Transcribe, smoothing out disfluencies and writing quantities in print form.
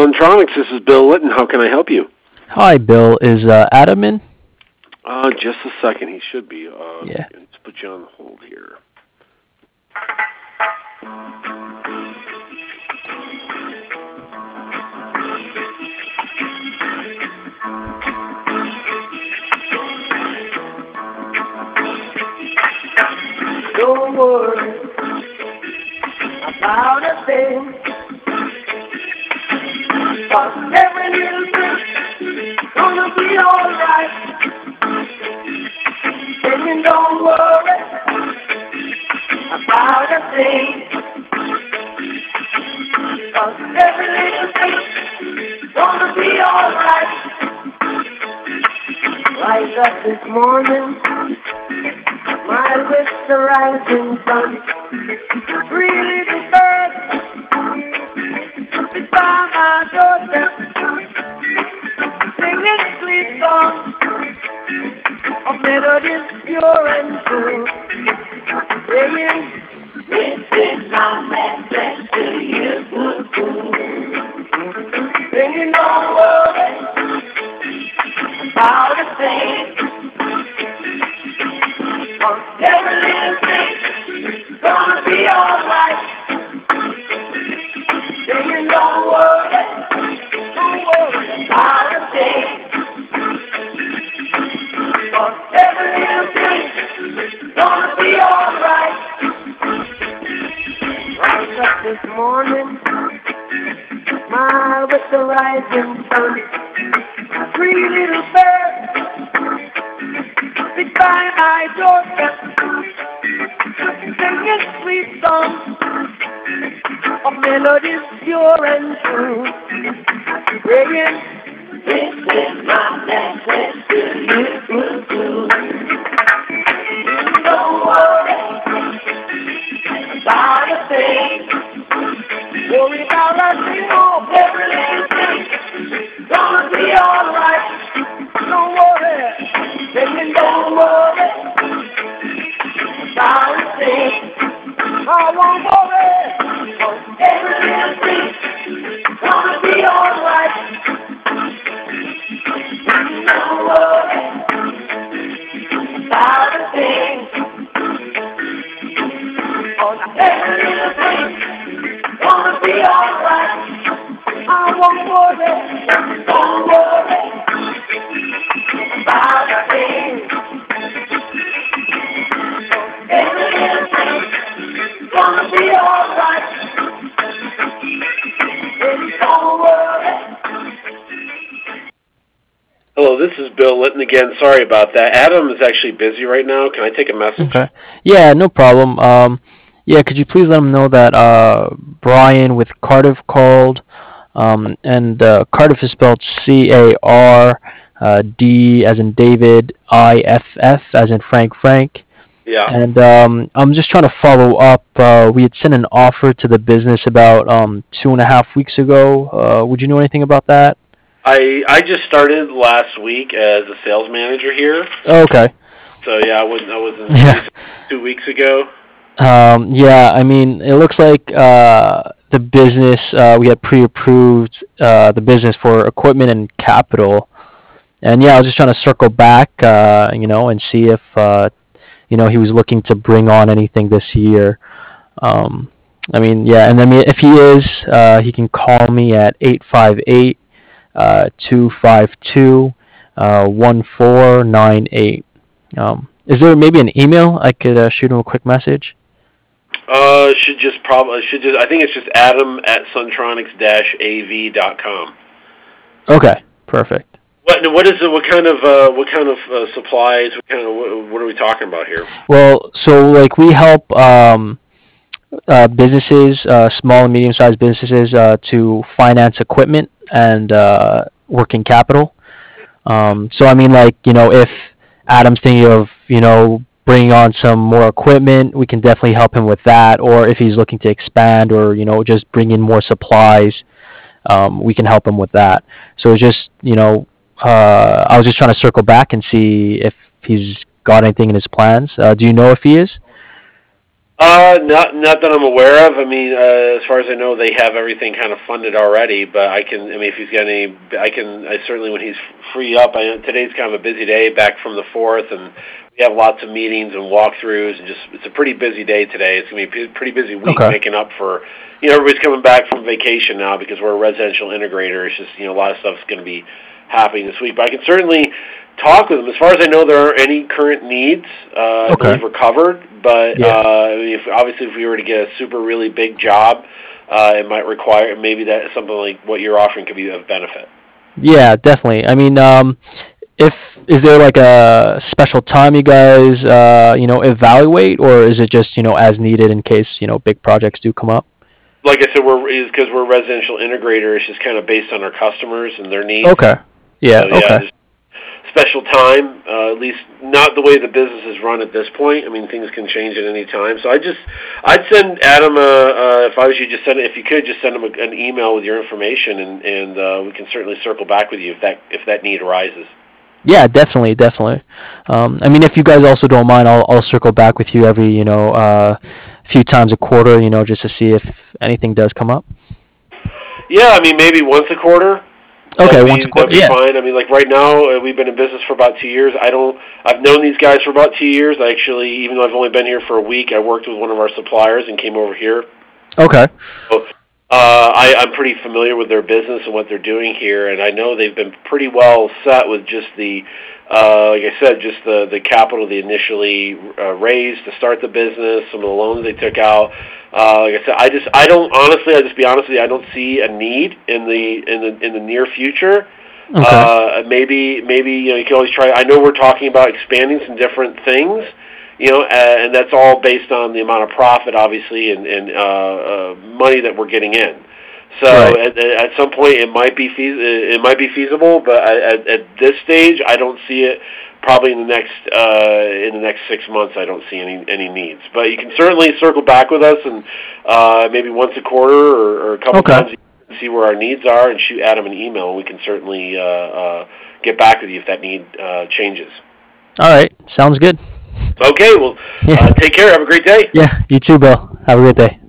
Suntronics, this is Bill Litton. How can I help you? Hi, Bill. Is Adam in? Just a second. He should be. Yeah. Let's put you on hold here. Don't worry about a thing. Cause every little thing gonna be alright. Baby, don't worry about a thing. Cause every little thing gonna be alright. Rise up this morning, smile with the rising sun. Three little birds sit by my doorstep, singing sweet songs of melodies pure and true. Singing, this is my message to you. Singing, don't worry about a thing. Every little thing gonna be alright. Singing, don't worry about a thing. Every little thing gonna be alright. Rise up this morning, smile with the rising sun. Three little birds sit by my doorstep, singing sweet songs of melodies pure and true. Praying, this is my message to you. Don't worry about a thing. Worry about a thing, oh, every little thing gonna be alright. Don't worry, baby, don't worry about a thing. I won't worry, 'cause every little thing gonna be alright. Don't worry about a thing. 'Cause every little thing gonna be alright. I won't worry, don't worry about a thing. Every little thing gonna be alright. Baby, don't worry. Hello, this is Bill Litton again. Sorry about that. Adam is actually busy right now. Can I take a message? Okay. Yeah, no problem. Could you please let him know that Brian with Cardiff called, and Cardiff is spelled CAR, D as in David, IFF as in Frank. Yeah. And I'm just trying to follow up. We had sent an offer to the business about 2.5 weeks ago. Would you know anything about that? I just started last week as a sales manager here. Oh, okay. So yeah, I wasn't Yeah. 2 weeks ago. I mean, it looks like the business, we had pre-approved the business for equipment and capital. And yeah, I was just trying to circle back, and see if, he was looking to bring on anything this year. And then if he is, he can call me at 858 252 1498. Is there maybe an email I could shoot him a quick message? I think it's just Adam at suntronics-av.com. Okay, perfect. What is it? What kind of supplies? What are we talking about here? Well, so like we help businesses, small and medium-sized businesses, to finance equipment and working capital. So I mean, if Adam's thinking of bringing on some more equipment, we can definitely help him with that. Or if he's looking to expand or just bring in more supplies, we can help him with that. So it's just I was just trying to circle back and see if he's got anything in his plans. Do you know if he is? Not that I'm aware of. I mean, as far as I know, they have everything kind of funded already. But I can. I mean, if he's got any, I can. I certainly, when he's free up. Today's kind of a busy day, back from the 4th, and we have lots of meetings and walkthroughs, and it's a pretty busy day today. It's gonna be a pretty busy week making up for. Everybody's coming back from vacation now because we're a residential integrator. It's just a lot of stuff's going to be happening this week. But I can certainly talk with them. As far as I know, there aren't any current needs. I believe we're covered. But if we were to get a super really big job, it might require maybe that something like what you're offering could be of benefit. Yeah, definitely. I mean, is there like a special time you guys evaluate, or is it just as needed in case big projects do come up? Like I said, because we're residential integrator. It's just kind of based on our customers and their needs. Okay. Yeah. So, okay. Special time, at least not the way the business is run at this point. I mean, things can change at any time. So I'd send Adam if I was you, if you could just send him an email with your information, and we can certainly circle back with you if that need arises. Yeah, definitely. I mean, if you guys also don't mind, I'll circle back with you every few times a quarter, just to see if anything does come up. Yeah, I mean, maybe once a quarter. Okay, once a quarter. That'd be fine. I mean, like right now, we've been in business for about 2 years. I've known these guys for about 2 years. I actually, even though I've only been here for a week, I worked with one of our suppliers and came over here. Okay. So, I'm pretty familiar with their business and what they're doing here, and I know they've been pretty well set with just the, like I said, just the capital they initially raised to start the business, some of the loans they took out. Like I said, I'll just be honest with you, I don't see a need in the near future. Okay. Maybe you can always try. I know we're talking about expanding some different things. And that's all based on the amount of profit, obviously, and money that we're getting in. So at some point, it might be feasible, but at this stage, I don't see it. Probably in the next 6 months, I don't see any needs. But you can certainly circle back with us, and maybe once a quarter or a couple times, you can see where our needs are, and shoot Adam an email, and we can certainly get back with you if that need changes. All right, sounds good. Okay, well, take care. Have a great day. Yeah, you too, Bill. Have a great day.